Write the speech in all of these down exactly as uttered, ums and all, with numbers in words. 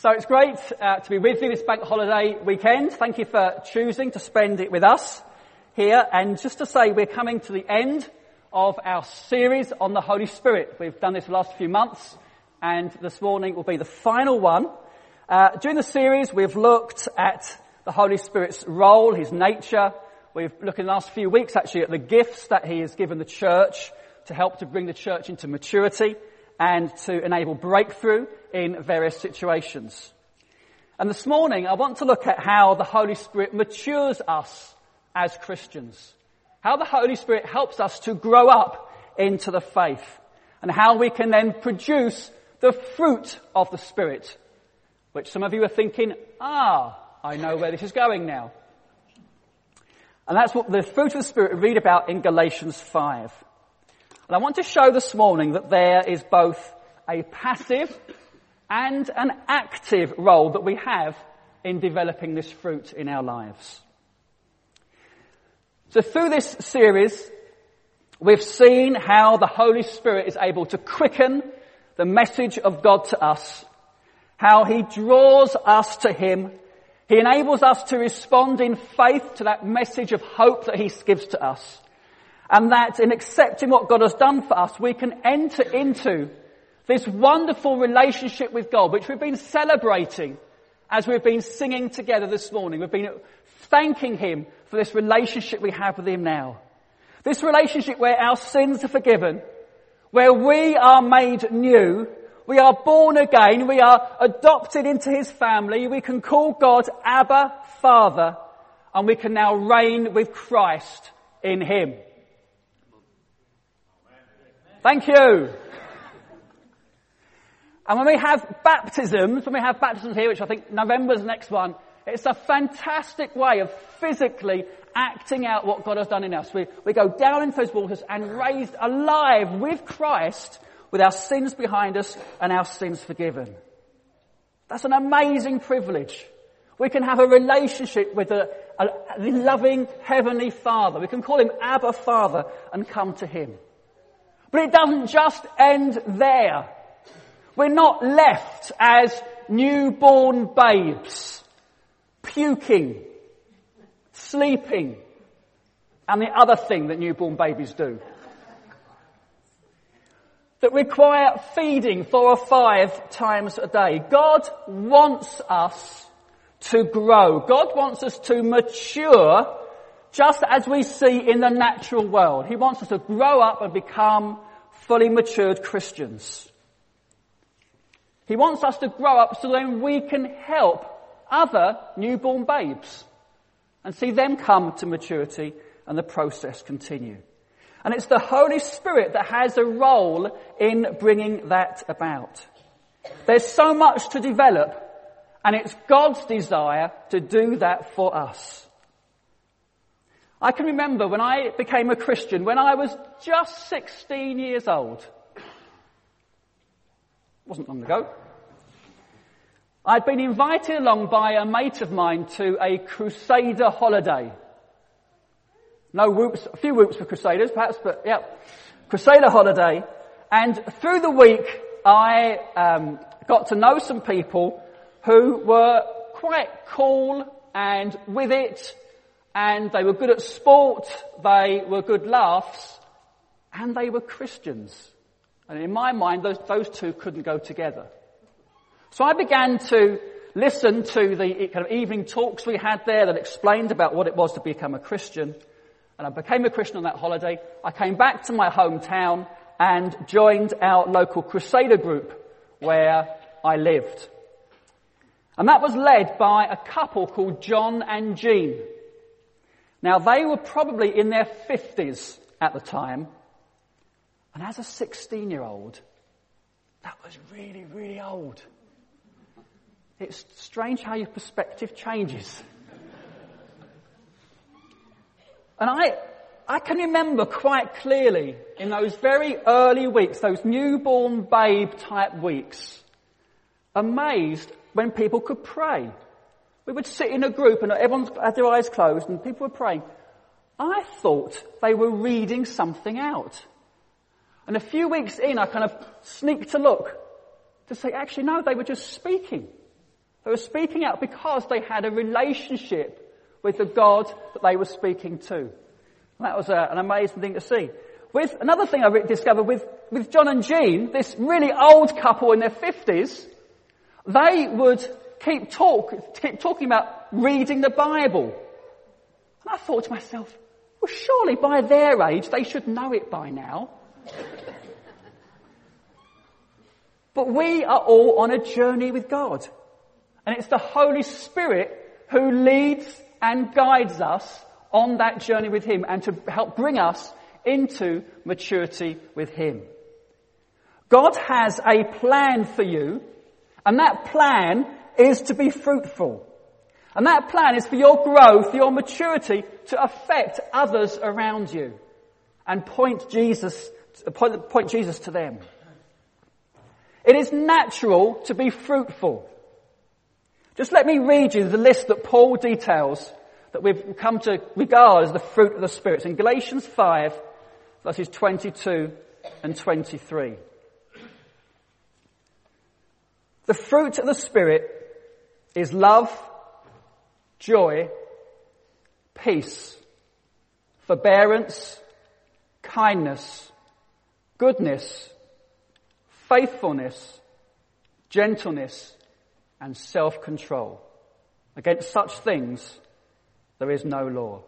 So it's great uh, to be with you this bank holiday weekend. Thank you for choosing to spend it with us here. And just to say, we're coming to the end of our series on the Holy Spirit. We've done this the last few months, and this morning will be the final one. Uh, during the series, we've looked at the Holy Spirit's role, his nature. We've looked in the last few weeks, actually, at the gifts that he has given the church to help to bring the church into maturity and to enable breakthrough in various situations. And this morning, I want to look at how the Holy Spirit matures us as Christians. How the Holy Spirit helps us to grow up into the faith. And how we can then produce the fruit of the Spirit. Which some of you are thinking, ah, I know where this is going now. And that's what the fruit of the Spirit we read about in Galatians five. And I want to show this morning that there is both a passive and an active role that we have in developing this fruit in our lives. So through this series, we've seen how the Holy Spirit is able to quicken the message of God to us, how he draws us to him, he enables us to respond in faith to that message of hope that he gives to us. And that in accepting what God has done for us, we can enter into this wonderful relationship with God, which we've been celebrating as we've been singing together this morning. We've been thanking him for this relationship we have with him now. This relationship where our sins are forgiven, where we are made new, we are born again, we are adopted into his family, we can call God Abba, Father, and we can now reign with Christ in him. Thank you. And when we have baptisms, when we have baptisms here, which I think November's the next one, it's a fantastic way of physically acting out what God has done in us. We, we go down into those waters and raised alive with Christ, with our sins behind us and our sins forgiven. That's an amazing privilege. We can have a relationship with a, a, a loving Heavenly Father. We can call him Abba Father and come to him. But it doesn't just end there. We're not left as newborn babes, puking, sleeping, and the other thing that newborn babies do. That require feeding four or five times a day. God wants us to grow. God wants us to mature just as we see in the natural world. He wants us to grow up and become fully matured Christians. He wants us to grow up so then we can help other newborn babes and see them come to maturity and the process continue. And it's the Holy Spirit that has a role in bringing that about. There's so much to develop, and it's God's desire to do that for us. I can remember when I became a Christian, when I was just sixteen years old. Wasn't long ago. I'd been invited along by a mate of mine to a Crusader holiday. No whoops, a few whoops for Crusaders perhaps, but yeah, Crusader holiday. And through the week, I um, got to know some people who were quite cool and with it, and they were good at sport, they were good laughs, and they were Christians. And in my mind, those, those two couldn't go together. So I began to listen to the kind of evening talks we had there that explained about what it was to become a Christian. And I became a Christian on that holiday. I came back to my hometown and joined our local Crusader group where I lived. And that was led by a couple called John and Jean. Now they were probably in their fifties at the time. And as a sixteen-year-old, that was really, really old. It's strange how your perspective changes. And I, I can remember quite clearly in those very early weeks, those newborn babe type weeks, amazed when people could pray. We would sit in a group and everyone had their eyes closed and people were praying. I thought they were reading something out. And a few weeks in, I kind of sneaked a look to say, actually, no, they were just speaking. They were speaking out because they had a relationship with the God that they were speaking to. And that was a, an amazing thing to see. With another thing I discovered with, with John and Jean, this really old couple in their fifties, they would keep talk, keep talking about reading the Bible. And I thought to myself, well, surely by their age they should know it by now. But we are all on a journey with God. And it's the Holy Spirit who leads and guides us on that journey with Him and to help bring us into maturity with Him. God has a plan for you, and that plan is to be fruitful. And that plan is for your growth, your maturity, to affect others around you and point Jesus, point, point Jesus to them. It is natural to be fruitful. Just let me read you the list that Paul details that we've come to regard as the fruit of the Spirit. It's in Galatians five, verses twenty-two and twenty-three. The fruit of the Spirit is love, joy, peace, forbearance, kindness, goodness, faithfulness, gentleness, and self-control. Against such things there is no law.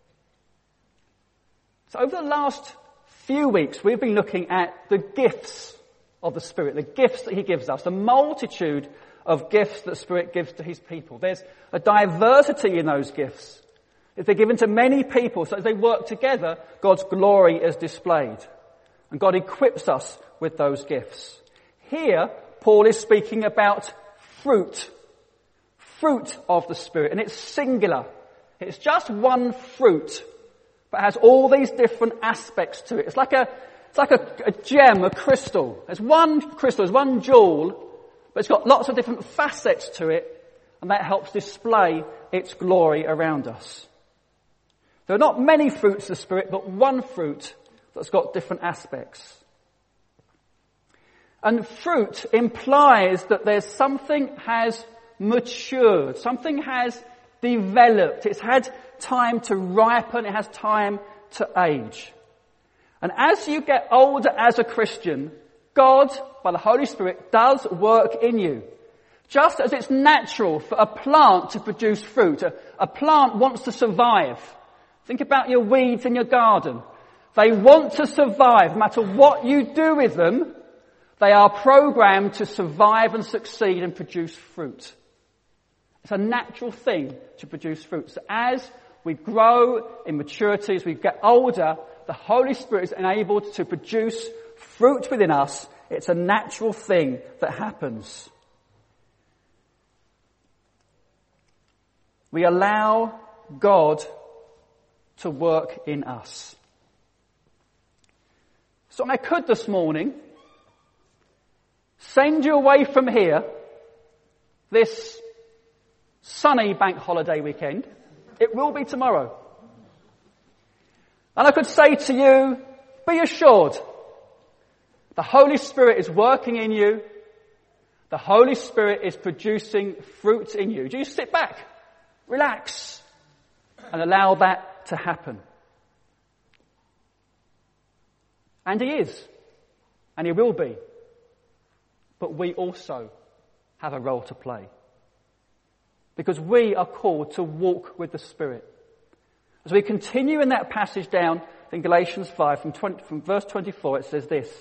So over the last few weeks we've been looking at the gifts of the Spirit, the gifts that He gives us, the multitude of gifts that the Spirit gives to His people. There's a diversity in those gifts. If they're given to many people, so as they work together, God's glory is displayed. And God equips us with those gifts. Here, Paul is speaking about fruit. Fruit of the Spirit. And it's singular. It's just one fruit, but has all these different aspects to it. It's like a, it's like a, a gem, a crystal. There's one crystal, there's one jewel, but it's got lots of different facets to it, and that helps display its glory around us. There are not many fruits of the Spirit, but one fruit that's got different aspects. And fruit implies that there's something has matured, something has developed, it's had time to ripen, it has time to age. And as you get older as a Christian, God, by the Holy Spirit, does work in you. Just as it's natural for a plant to produce fruit, a, a plant wants to survive. Think about your weeds in your garden. They want to survive. No matter what you do with them, they are programmed to survive and succeed and produce fruit. It's a natural thing to produce fruit. So as we grow in maturity, as we get older, the Holy Spirit is enabled to produce fruit within us. It's a natural thing that happens. We allow God to work in us. So I could this morning send you away from here this sunny bank holiday weekend. It will be tomorrow. And I could say to you, be assured, the Holy Spirit is working in you. The Holy Spirit is producing fruit in you. Do you sit back, relax, and allow that to happen? And He is, and He will be. But we also have a role to play. Because we are called to walk with the Spirit. As we continue in that passage down in Galatians five, from, twenty, from verse twenty-four, it says this.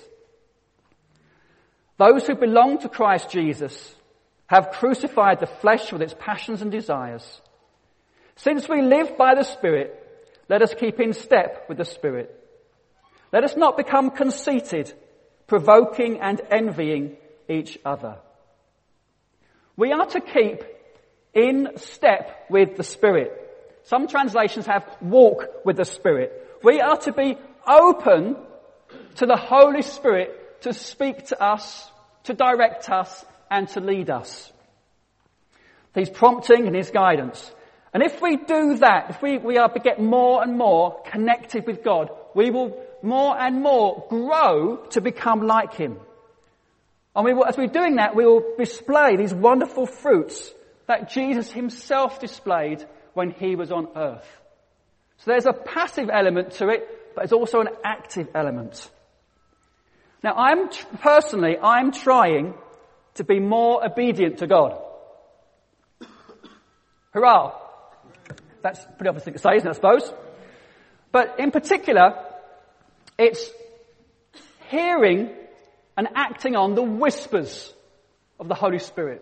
Those who belong to Christ Jesus have crucified the flesh with its passions and desires. Since we live by the Spirit, let us keep in step with the Spirit. Let us not become conceited, provoking and envying each other. We are to keep in step with the Spirit. Some translations have walk with the Spirit. We are to be open to the Holy Spirit to speak to us, to direct us, and to lead us. His prompting and His guidance. And if we do that, if we, we are to get more and more connected with God, we will more and more grow to become like Him. And we will, as we're doing that, we will display these wonderful fruits that Jesus himself displayed when he was on earth. So there's a passive element to it, but there's also an active element. Now, I'm personally, I'm trying to be more obedient to God. Hurrah! That's a pretty obvious thing to say, isn't it, I suppose? But in particular, it's hearing and acting on the whispers of the Holy Spirit.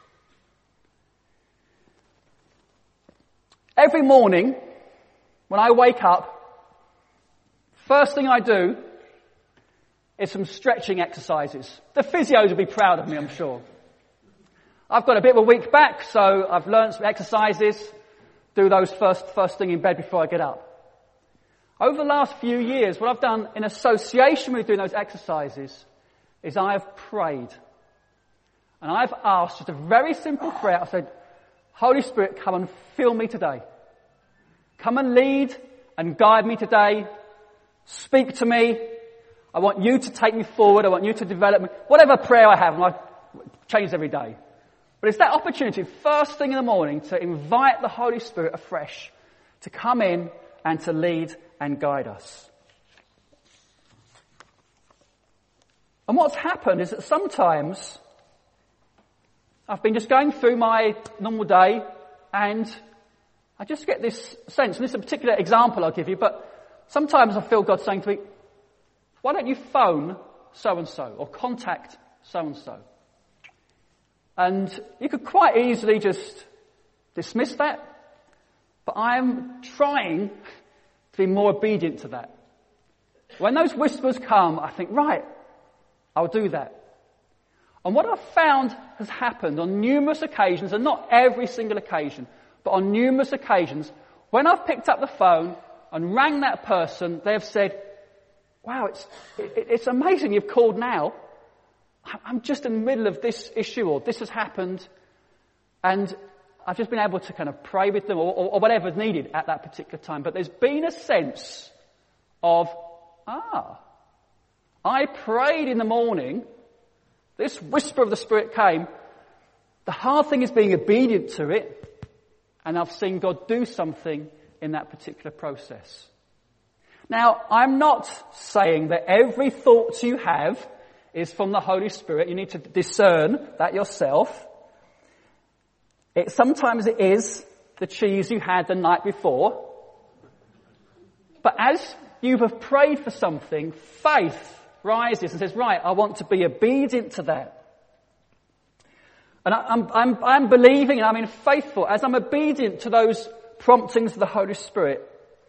Every morning, when I wake up, first thing I do is some stretching exercises. The physios will be proud of me, I'm sure. I've got a bit of a weak back, so I've learned some exercises, do those first, first thing in bed before I get up. Over the last few years, what I've done in association with doing those exercises is I have prayed. And I've asked just a very simple prayer. I said, Holy Spirit, come and fill me today. Come and lead and guide me today. Speak to me. I want you to take me forward. I want you to develop me. Whatever prayer I have, and I change every day. But it's that opportunity, first thing in the morning, to invite the Holy Spirit afresh to come in and to lead and guide us. And what's happened is that sometimes I've been just going through my normal day and I just get this sense, and this is a particular example I'll give you, but sometimes I feel God saying to me, why don't you phone so-and-so or contact so-and-so? And you could quite easily just dismiss that, but I'm trying to be more obedient to that. When those whispers come, I think, right, I'll do that. And what I've found has happened on numerous occasions, and not every single occasion, but on numerous occasions, when I've picked up the phone and rang that person, they've said, wow, it's, it, it's amazing you've called now. I'm just in the middle of this issue, or this has happened, and I've just been able to kind of pray with them, or, or, or whatever's needed at that particular time. But there's been a sense of, ah, I prayed in the morning, this whisper of the Spirit came, the hard thing is being obedient to it, and I've seen God do something in that particular process. Now, I'm not saying that every thought you have is from the Holy Spirit. You need to discern that yourself. It, sometimes it is the cheese you had the night before. But as you have prayed for something, faith rises and says, right, I want to be obedient to that. And I, I'm, I'm, I'm believing and I'm in faithful. As I'm obedient to those promptings of the Holy Spirit,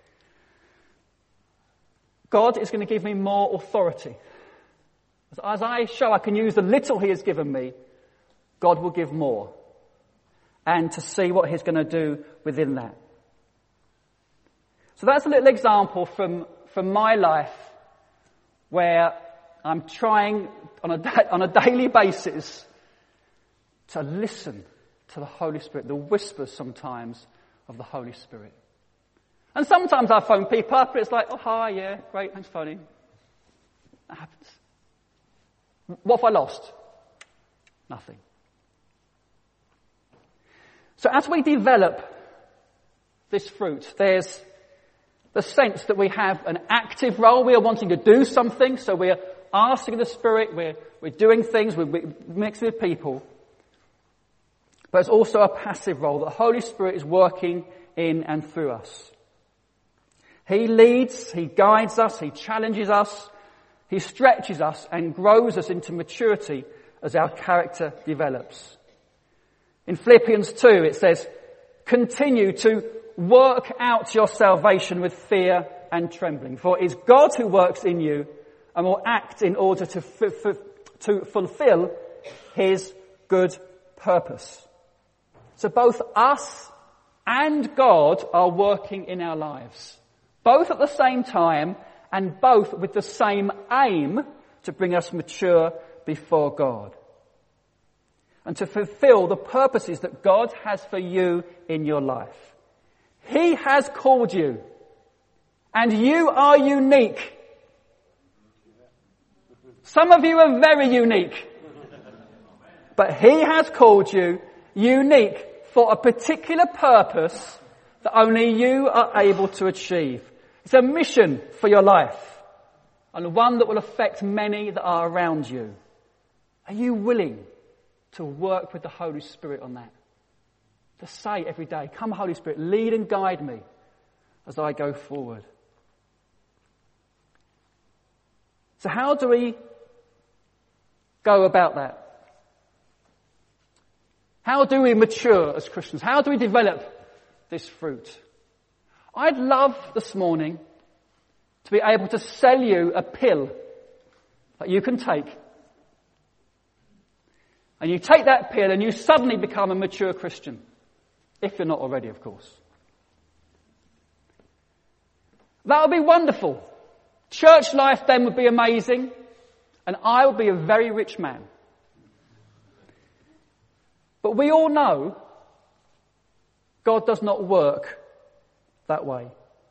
God is going to give me more authority. As I show I can use the little he has given me, God will give more. And to see what he's going to do within that. So that's a little example from, from my life where I'm trying on a, da- on a daily basis to listen to the Holy Spirit, the whispers sometimes of the Holy Spirit. And sometimes I phone people up and it's like, oh, hi, yeah, great, thanks for phoning. That happens. What have I lost? Nothing. So as we develop this fruit, there's the sense that we have an active role. We are wanting to do something, so we're asking the Spirit, we're, we're doing things, we're, we're mixing with people. But it's also a passive role. The Holy Spirit is working in and through us. He leads, he guides us, he challenges us, he stretches us and grows us into maturity as our character develops. In Philippians two it says, continue to work out your salvation with fear and trembling, for it is God who works in you and will act in order to, f- f- to fulfill his good purpose. So both us and God are working in our lives, both at the same time and both with the same aim to bring us mature before God and to fulfill the purposes that God has for you in your life. He has called you, and you are unique. Some of you are very unique, but he has called you unique for a particular purpose that only you are able to achieve. It's a mission for your life, and one that will affect many that are around you. Are you willing to work with the Holy Spirit on that? To say every day, come Holy Spirit, lead and guide me as I go forward. So how do we go about that? How do we mature as Christians? How do we develop this fruit? I'd love this morning to be able to sell you a pill that you can take. And you take that pill and you suddenly become a mature Christian. If you're not already, of course. That would be wonderful. Church life then would be amazing. And I would be a very rich man. But we all know God does not work that way.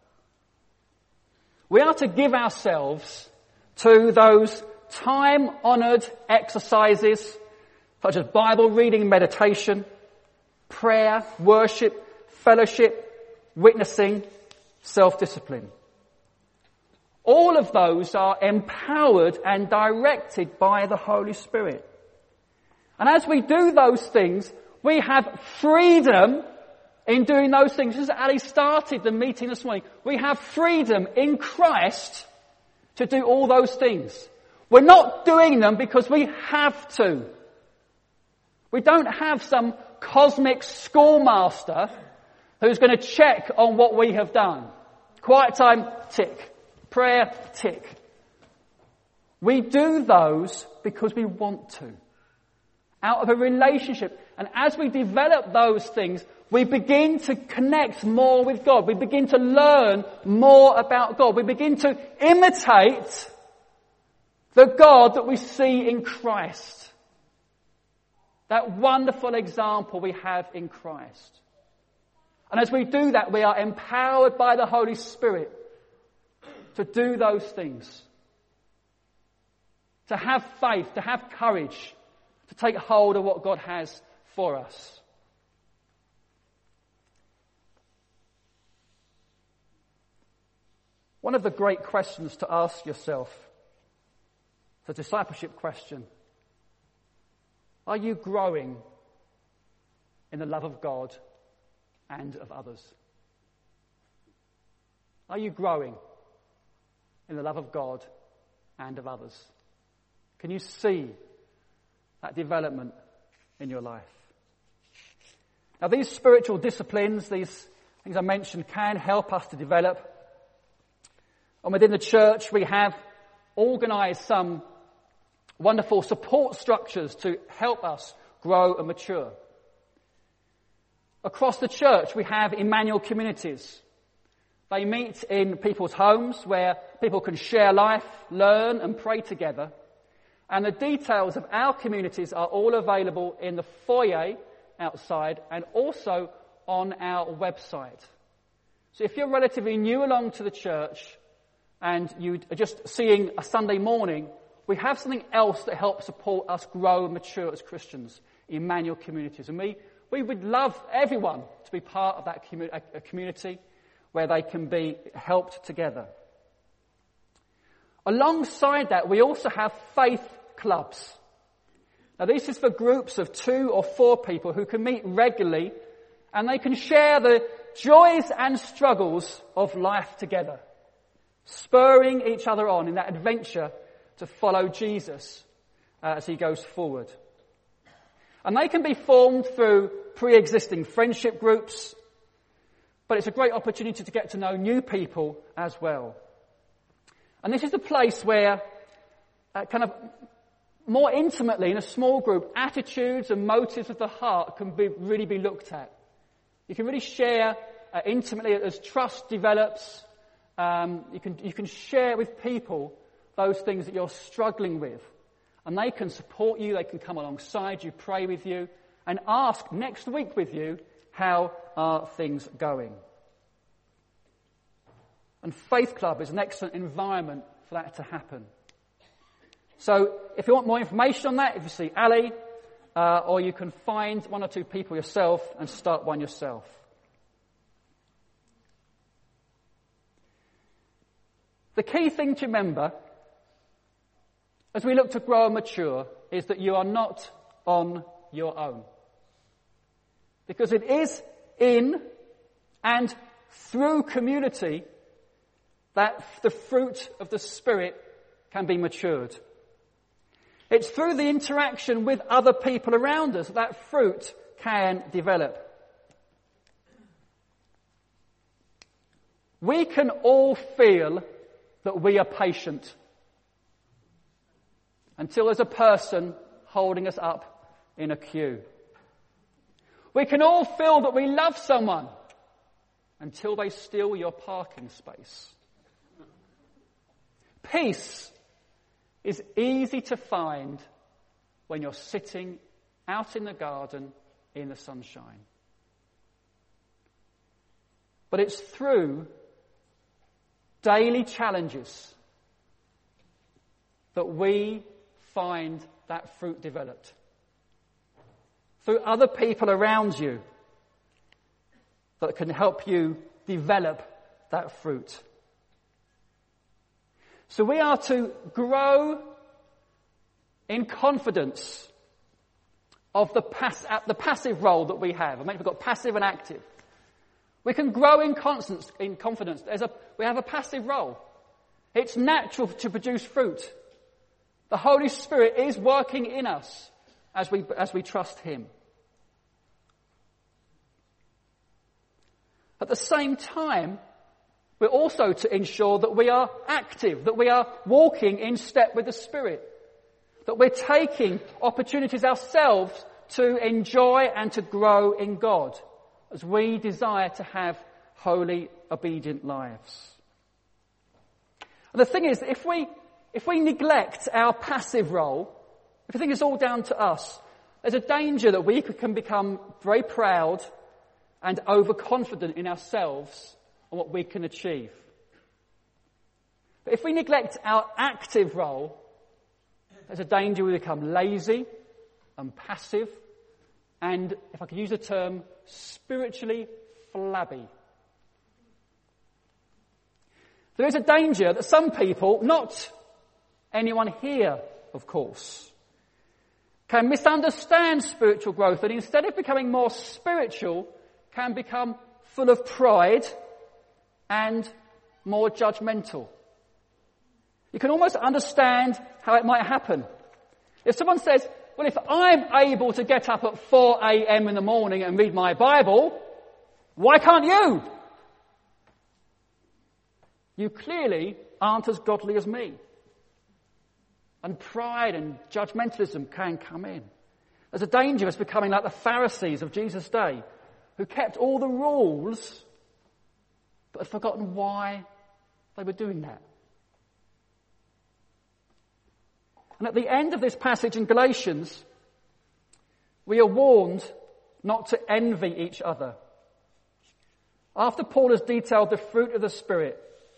We are to give ourselves to those time-honoured exercises such as Bible reading and meditation, prayer, worship, fellowship, witnessing, self-discipline. All of those are empowered and directed by the Holy Spirit. And as we do those things, we have freedom in doing those things. Just as Ali started the meeting this morning, we have freedom in Christ to do all those things. We're not doing them because we have to. We don't have some cosmic schoolmaster who's going to check on what we have done. Quiet time, tick. Prayer, tick. We do those because we want to. Out of a relationship. And as we develop those things, we begin to connect more with God. We begin to learn more about God. We begin to imitate the God that we see in Christ. That wonderful example we have in Christ. And as we do that, we are empowered by the Holy Spirit to do those things. To have faith, to have courage, to take hold of what God has for us. One of the great questions to ask yourself, the discipleship question, are you growing in the love of God and of others? Are you growing in the love of God and of others? Can you see that development in your life? Now, these spiritual disciplines, these things I mentioned, can help us to develop. And within the church, we have organised some wonderful support structures to help us grow and mature. Across the church, we have Emmanuel communities. They meet in people's homes where people can share life, learn and pray together. And the details of our communities are all available in the foyer outside and also on our website. So if you're relatively new along to the church and you are just seeing a Sunday morning, we have something else that helps support us grow and mature as Christians, Emmanuel communities. And we, we would love everyone to be part of that commu- a, a community where they can be helped together. Alongside that, we also have faith clubs. Now, this is for groups of two or four people who can meet regularly and they can share the joys and struggles of life together, spurring each other on in that adventure to follow Jesus uh, as he goes forward. And they can be formed through pre-existing friendship groups, but it's a great opportunity to get to know new people as well. And this is the place where uh, kind of more intimately in a small group, attitudes and motives of the heart can be really be looked at. You can really share uh, intimately as trust develops. Um, you can you can share with people those things that you're struggling with. And they can support you, they can come alongside you, pray with you, and ask next week with you, how are things going? And Faith Club is an excellent environment for that to happen. So if you want more information on that, if you see Ali, uh, or you can find one or two people yourself and start one yourself. The key thing to remember as we look to grow and mature is that you are not on your own. Because it is in and through community that the fruit of the Spirit can be matured. It's through the interaction with other people around us that, that fruit can develop. We can all feel that we are patient until there's a person holding us up in a queue. We can all feel that we love someone until they steal your parking space. Peace is easy to find when you're sitting out in the garden in the sunshine. But it's through daily challenges that we find that fruit developed. Through other people around you that can help you develop that fruit. So we are to grow in confidence of the, pass- the passive role that we have. I mean, we've got passive and active. We can grow in, constance, in confidence. There's a, we have a passive role. It's natural to produce fruit. The Holy Spirit is working in us as we, as we trust Him. At the same time, we're also to ensure that we are active, that we are walking in step with the Spirit, that we're taking opportunities ourselves to enjoy and to grow in God as we desire to have holy, obedient lives. And the thing is, if we, if we neglect our passive role, if we think it's all down to us, there's a danger that we can become very proud and overconfident in ourselves and what we can achieve. But if we neglect our active role, there's a danger we become lazy and passive and, if I could use the term, spiritually flabby. There is a danger that some people, not anyone here, of course, can misunderstand spiritual growth and instead of becoming more spiritual, can become full of pride and more judgmental. You can almost understand how it might happen. If someone says, well, if I'm able to get up at four a.m. in the morning and read my Bible, why can't you? You clearly aren't as godly as me. And pride and judgmentalism can come in. There's a danger of us becoming like the Pharisees of Jesus' day, who kept all the rules, but had forgotten why they were doing that. And at the end of this passage in Galatians, we are warned not to envy each other. After Paul has detailed the fruit of the Spirit,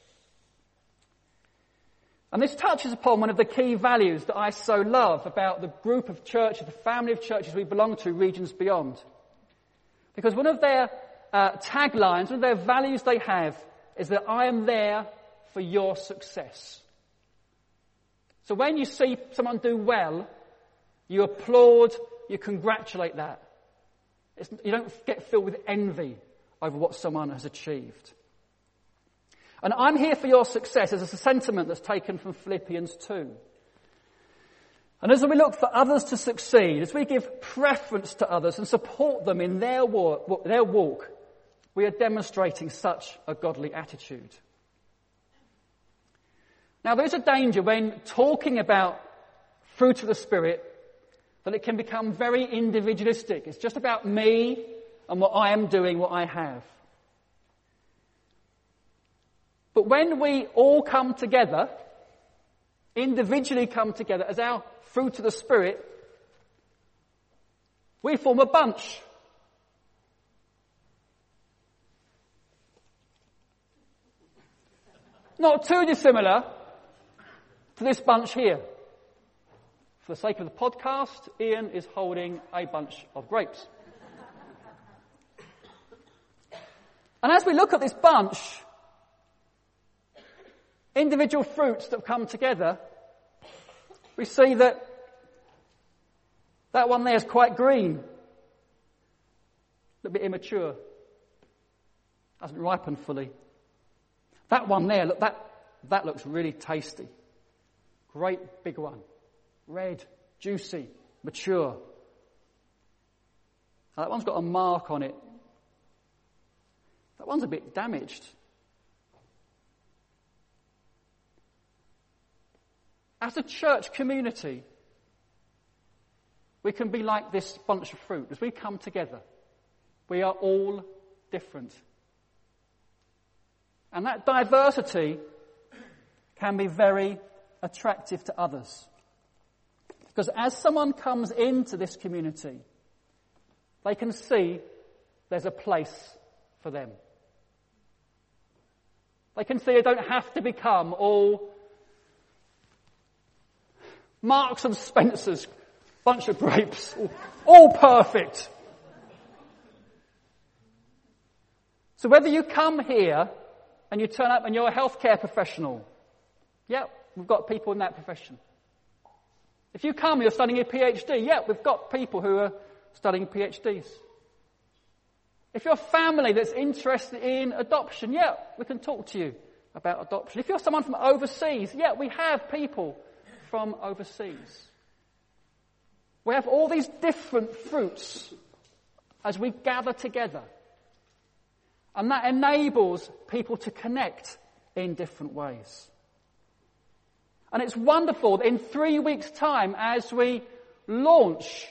and this touches upon one of the key values that I so love about the group of churches, the family of churches we belong to, Regions Beyond. Because one of their uh, taglines, one of their values they have, is that I am there for your success. So when you see someone do well, you applaud, you congratulate that. It's, you don't get filled with envy over what someone has achieved. And I'm here for your success is a sentiment that's taken from Philippians two. And as we look for others to succeed, as we give preference to others and support them in their walk, their walk, we are demonstrating such a godly attitude. Now, there's a danger when talking about fruit of the Spirit that it can become very individualistic. It's just about me and what I am doing, what I have. But when we all come together, individually come together as our fruit of the Spirit, we form a bunch. Not too dissimilar to this bunch here. For the sake of the podcast, Ian is holding a bunch of grapes. And as we look at this bunch, individual fruits that have come together, we see that that one there is quite green, a little bit immature, hasn't ripened fully. That one there, look, that, that looks really tasty. Great big one. Red, juicy, mature. Now, that one's got a mark on it. That one's a bit damaged. As a church community, we can be like this bunch of fruit. As we come together, we are all different. And that diversity can be very attractive to others. Because as someone comes into this community, they can see there's a place for them. They can see they don't have to become all Marks and Spencer's, bunch of grapes, all, all perfect. So whether you come here and you turn up and you're a healthcare professional, yeah, we've got people in that profession. If you come, you're studying a PhD. Yeah, we've got people who are studying PhDs. If you're a family that's interested in adoption, yeah, we can talk to you about adoption. If you're someone from overseas, yeah, we have people from overseas. We have all these different fruits as we gather together. And that enables people to connect in different ways. And it's wonderful that in three weeks' time, as we launch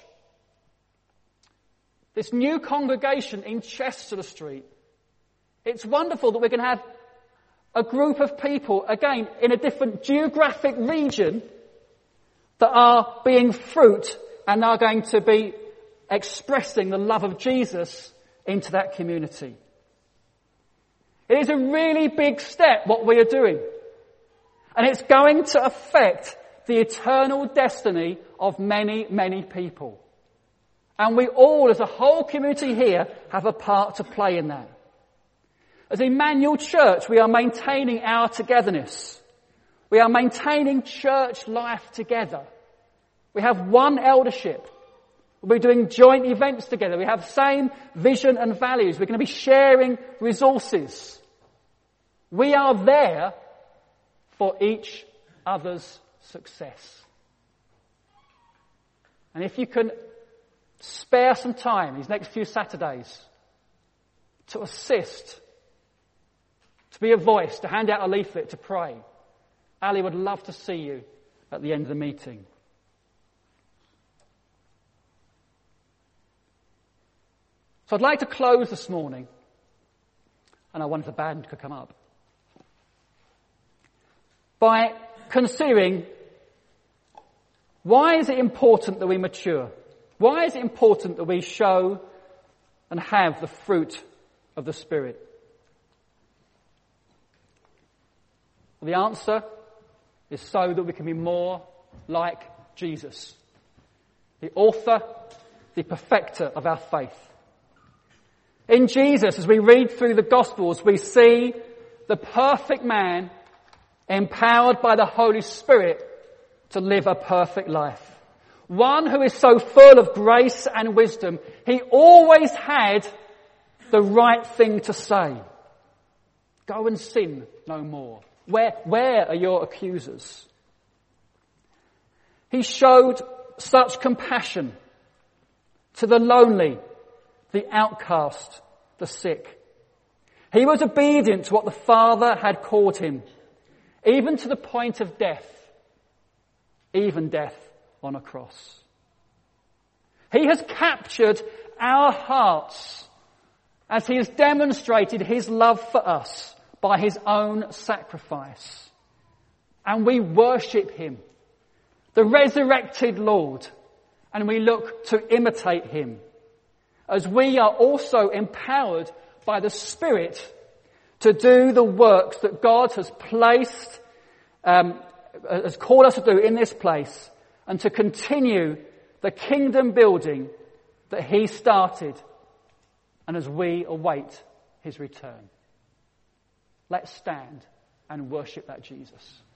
this new congregation in Chester Street, it's wonderful that we're going to have a group of people, again, in a different geographic region, that are being fruit and are going to be expressing the love of Jesus into that community. It is a really big step, what we are doing. And it's going to affect the eternal destiny of many, many people. And we all, as a whole community here, have a part to play in that. As Emmanuel Church, we are maintaining our togetherness. We are maintaining church life together. We have one eldership. We'll be doing joint events together. We have same vision and values. We're going to be sharing resources. We are there for each other's success. And if you can spare some time these next few Saturdays to assist, to be a voice, to hand out a leaflet, to pray, Ali would love to see you at the end of the meeting. So I'd like to close this morning, and I wonder if the band could come up, by considering, why is it important that we mature? Why is it important that we show and have the fruit of the Spirit? Well, the answer is so that we can be more like Jesus, the author, the perfecter of our faith. In Jesus, as we read through the Gospels, we see the perfect man empowered by the Holy Spirit to live a perfect life. One who is so full of grace and wisdom, he always had the right thing to say. Go and sin no more. Where, where are your accusers? He showed such compassion to the lonely, the outcast, the sick. He was obedient to what the Father had called him, even to the point of death, even death on a cross. He has captured our hearts as he has demonstrated his love for us by his own sacrifice. And we worship him, the resurrected Lord, and we look to imitate him, as we are also empowered by the Spirit to do the works that God has placed, um, has called us to do in this place, and to continue the kingdom building that he started, and as we await his return. Let's stand and worship that Jesus.